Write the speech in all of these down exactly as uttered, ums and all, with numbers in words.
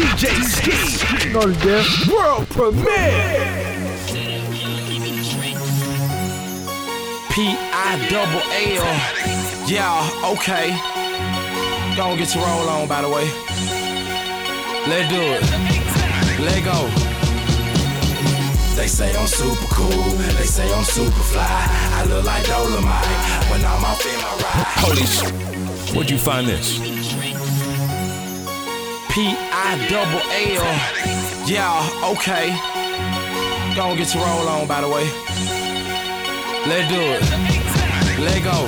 D J Ski. You know the deal. World premiere. P I double L. Yeah, okay. Gonna get your roll on, by the way. Let's do it. Let go. They say I'm super cool. They say I'm super fly. I look like Dolomite when I'm off in my ride. Holy shit. Where'd you find this? P I double L. Yeah, okay. Gonna get your roll on, by the way. Let's do it. Let go.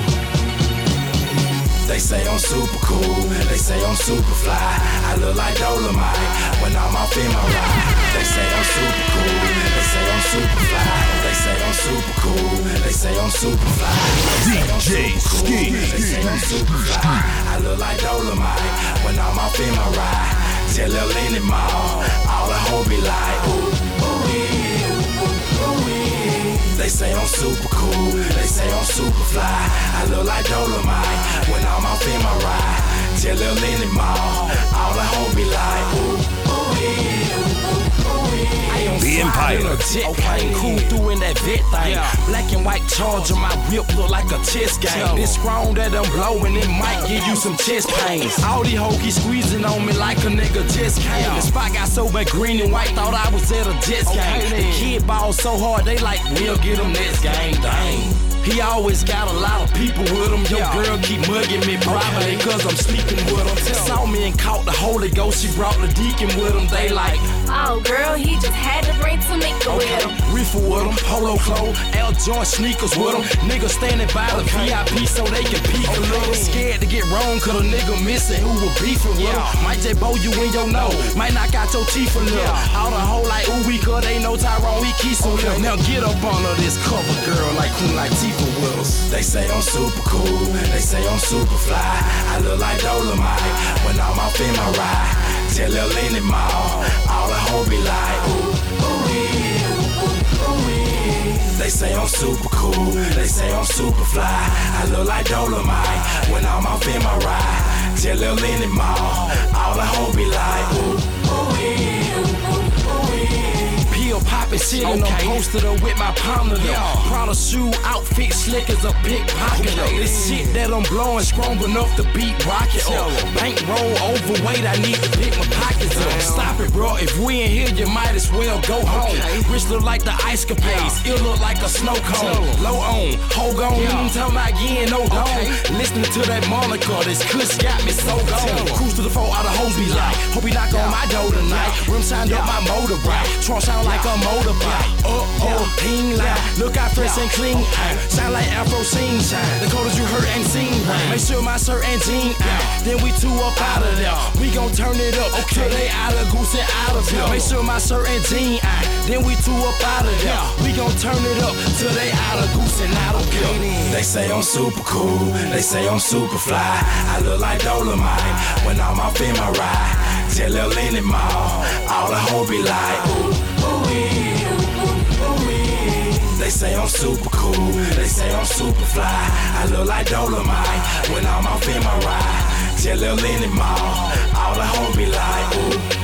They say I'm super cool. They say I'm super fly. I look like Dolomite when I'm off in my ride. They say I'm super cool. They say I'm super fly. They say I'm super cool. They say I'm super fly. D J Ski. They say I'm super fly. I look like Dolomite when I'm off in my ride. Tell Lil Lenny Mall, all the hoes be like, ooh, ooh, yeah, ooh, ooh, yeah. They say I'm super cool. They say I'm super fly. I look like Dolomite when I'm off in my ride. Tell Lil Lenny Mall, all the hoes be like, ooh, ooh, yeah, ooh, ooh, yeah. The Empire. Jet plane, cool through in that vet thing. Black and white Charger, my whip look like a chess game. This strong that I'm blowing, it might give you some chest pains. All these hoes keep squeezing on me like a nigga just came. The spot got so much green and white, thought I was at a Jets game. The kid ball so hard, they like, we'll get him next game. Dang. He always got a lot of people with him. Your girl keep mugging me probably cause I'm sleeping with him. Saw me and caught the Holy Ghost, she brought the deacon with him. They like, oh girl, he just had to bring Tamika with okay, him. reefer with him, polo clothes, L joint sneakers with him. Niggas standing by the V I P so they can peek a little. Scared to get wrong cause a nigga missing who was beefing with him. Might just bow you in your nose, might knock out your teeth a little. All the whole like ooh we cause they know Tyrone, we keep some little. Now get up under this cover girl like Queen Latifah with us. They say I'm super cool, they say I'm super fly. I look like Dolomite when I'm off in my ride. Tell Lil Lenny Mall, all the hoes be like, ooh, ooh, yeah, ooh, ooh, yeah. They say I'm super cool, they say I'm super fly. I look like Dolomite when I'm off in my ride. Tell Lil Lenny Mall, all the hoes be like, ooh, ooh, yeah, ooh, ooh, yeah. Pill poppin' shit and I'm posted up with my partner. Prada shoe outfit slick as a pickpocket. This shit that I'm blowing strong enough to beat rocket. Bank roll overweight, I need to pick my pockets up. Stop it, bro. If we in here, you might as well go home. Wrist look like the ice capades. It look like a snow cone. Low on, hold on. Tell my again, no dome. Listening to that Monica, this kush got me so gone. Cruise to the floor, all the hoes be like, hope he knock on my door tonight. Rim signed up my motor bright. Trunk sound like a motorbike. Uh oh, ping line. Look out fresh and clean. Sound like Afro scene shine. The colors you heard and seen. Make sure my shirt and jean out. Then we two up out of there. We gon' turn it up till they out of goose and out of here. Make sure my shirt and jean out. Then we two up out of there. We gon' turn it up till they out of goose and out of here. They say I'm super cool. They say I'm super fly. I look like Dolomite when I'm off in my ride. Tell Lil Lenny Mall, all the hoes be like, ooh, ooh, yeah, ooh, ooh, yeah. They say I'm super cool, they say I'm super fly. I look like Dolomite when I'm off in my ride. Tell Lil Lenny Mall, all the hoes be like, ooh.